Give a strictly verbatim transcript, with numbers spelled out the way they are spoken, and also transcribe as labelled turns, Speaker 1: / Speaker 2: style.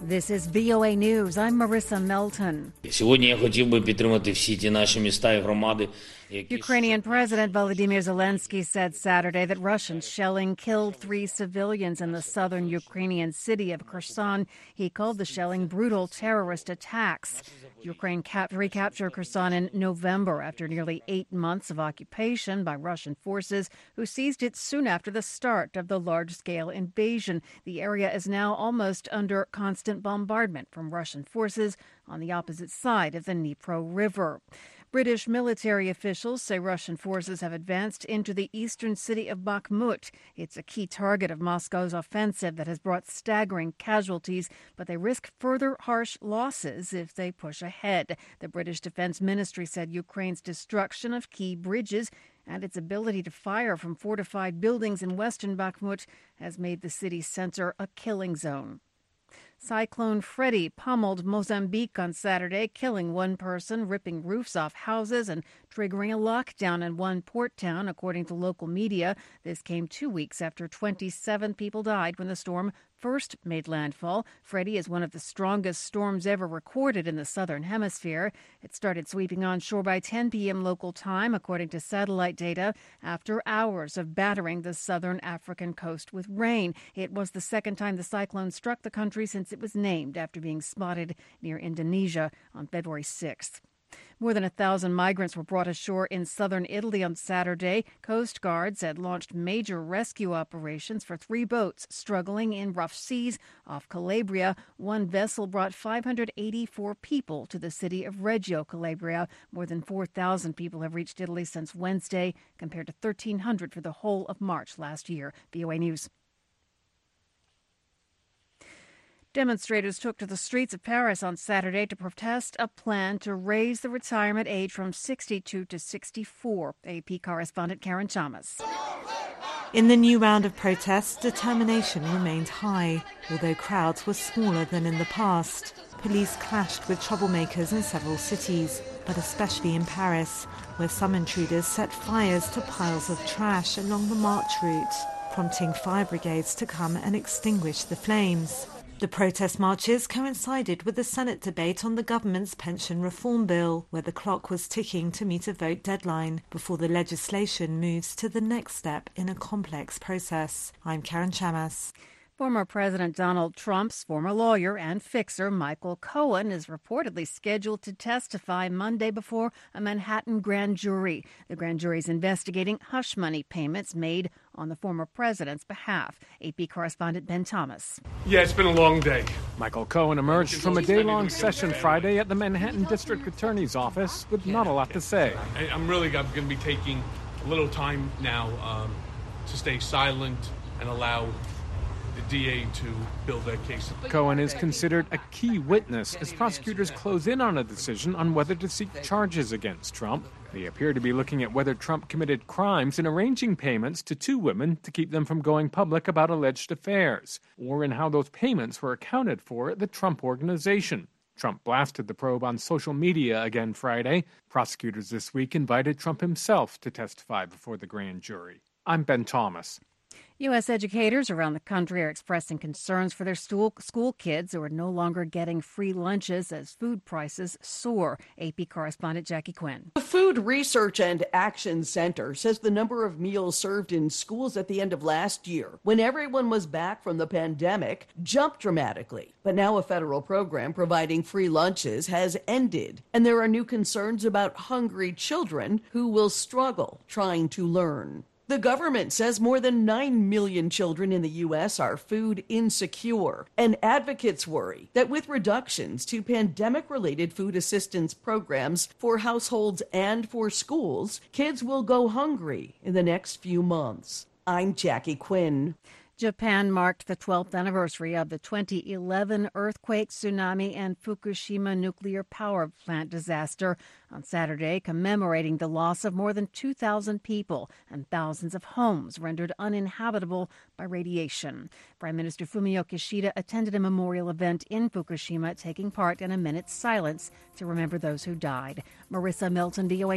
Speaker 1: This is V O A News. I'm Marissa Melton.
Speaker 2: Сьогодні я хотів би підтримати всі ті наші міста і громади.
Speaker 1: Ukrainian President Volodymyr Zelensky said Saturday that Russian shelling killed three civilians in the southern Ukrainian city of Kherson. He called the shelling brutal terrorist attacks. Ukraine cap- recaptured Kherson in November after nearly eight months of occupation by Russian forces, who seized it soon after the start of the large-scale invasion. The area is now almost under constant bombardment from Russian forces on the opposite side of the Dnipro River. British military officials say Russian forces have advanced into the eastern city of Bakhmut. It's a key target of Moscow's offensive that has brought staggering casualties, but they risk further harsh losses if they push ahead. The British Defense Ministry said Ukraine's destruction of key bridges and its ability to fire from fortified buildings in western Bakhmut has made the city's center a killing zone. Cyclone Freddy pummeled Mozambique on Saturday, killing one person, ripping roofs off houses, and triggering a lockdown in one port town, according to local media. This came two weeks after twenty-seven people died when the storm first made landfall. Freddy is one of the strongest storms ever recorded in the southern hemisphere. It started sweeping onshore by ten p.m. local time, according to satellite data, after hours of battering the southern African coast with rain. It was the second time the cyclone struck the country since it was named after being spotted near Indonesia on February sixth. More than a thousand migrants were brought ashore in southern Italy on Saturday. Coast guards had launched major rescue operations for three boats struggling in rough seas off Calabria. One vessel brought five hundred eighty-four people to the city of Reggio Calabria. More than four thousand people have reached Italy since Wednesday, compared to thirteen hundred for the whole of March last year. V O A News. Demonstrators took to the streets of Paris on Saturday to protest a plan to raise the retirement age from sixty-two to sixty-four. A P correspondent Karen Chamas.
Speaker 3: In the new round of protests, determination remained high, although crowds were smaller than in the past. Police clashed with troublemakers in several cities, but especially in Paris, where some intruders set fires to piles of trash along the march route, prompting fire brigades to come and extinguish the flames. The protest marches coincided with the Senate debate on the government's pension reform bill, where the clock was ticking to meet a vote deadline before the legislation moves to the next step in a complex process. I'm Karen Chamas.
Speaker 1: Former President Donald Trump's former lawyer and fixer Michael Cohen is reportedly scheduled to testify Monday before a Manhattan grand jury. The grand jury is investigating hush money payments made on the former president's behalf. A P correspondent Ben Thomas.
Speaker 4: Yeah, it's been a long day.
Speaker 5: Michael Cohen emerged from a day-long session Friday at the Manhattan District Attorney's office with not a lot to say.
Speaker 4: I'm really going to be taking a little time now um, to stay silent and allow the D A to build their case.
Speaker 5: Cohen is considered a key witness as prosecutors close in on a decision on whether to seek charges against Trump. They appear to be looking at whether Trump committed crimes in arranging payments to two women to keep them from going public about alleged affairs, or in how those payments were accounted for at the Trump Organization. Trump blasted the probe on social media again Friday. Prosecutors this week invited Trump himself to testify before the grand jury. I'm Ben Thomas.
Speaker 1: U S educators around the country are expressing concerns for their school, school kids who are no longer getting free lunches as food prices soar. A P correspondent Jackie Quinn.
Speaker 6: The Food Research and Action Center says the number of meals served in schools at the end of last year, when everyone was back from the pandemic, jumped dramatically. But now a federal program providing free lunches has ended, and there are new concerns about hungry children who will struggle trying to learn. The government says more than nine million children in the U S are food insecure, and advocates worry that with reductions to pandemic-related food assistance programs for households and for schools, kids will go hungry in the next few months. I'm Jackie Quinn.
Speaker 1: Japan marked the twelfth anniversary of the twenty eleven earthquake, tsunami, and Fukushima nuclear power plant disaster on Saturday, commemorating the loss of more than two thousand people and thousands of homes rendered uninhabitable by radiation. Prime Minister Fumio Kishida attended a memorial event in Fukushima, taking part in a minute's silence to remember those who died. Marissa Melton, V O A